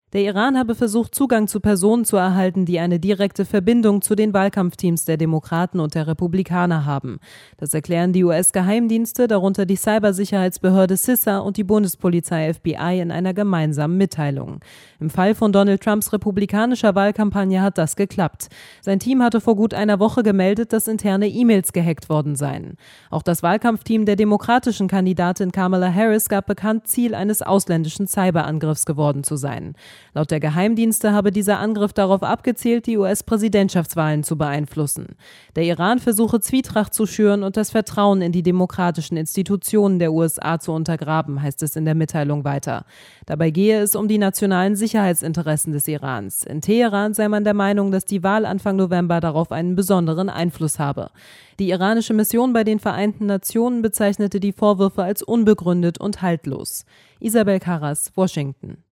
Der Iran habe versucht, Zugang zu Personen zu erhalten, die eine direkte Verbindung zu den Wahlkampfteams der Demokraten und der Republikaner haben. Das erklären die US-Geheimdienste, darunter die Cybersicherheitsbehörde CISA und die Bundespolizei FBI in einer gemeinsamen Mitteilung. Im Fall von Donald Trumps republikanischer Wahlkampagne hat das geklappt. Sein Team hatte vor gut einer Woche gemeldet, dass interne E-Mails gehackt worden seien. Auch das Wahlkampfteam der demokratischen Kandidatin Kamala Harris gab bekannt, Ziel eines ausländischen Cyberangriffs geworden zu sein. Laut der Geheimdienste habe dieser Angriff darauf abgezielt, die US-Präsidentschaftswahlen zu beeinflussen. Der Iran versuche Zwietracht zu schüren und das Vertrauen in die demokratischen Institutionen der USA zu untergraben, heißt es in der Mitteilung weiter. Dabei gehe es um die nationalen Sicherheitsinteressen des Irans. In Teheran sei man der Meinung, dass die Wahl Anfang November darauf einen besonderen Einfluss habe. Die iranische Mission bei den Vereinten Nationen bezeichnete die Vorwürfe als unbegründet und haltlos. Isabel Karras, Washington.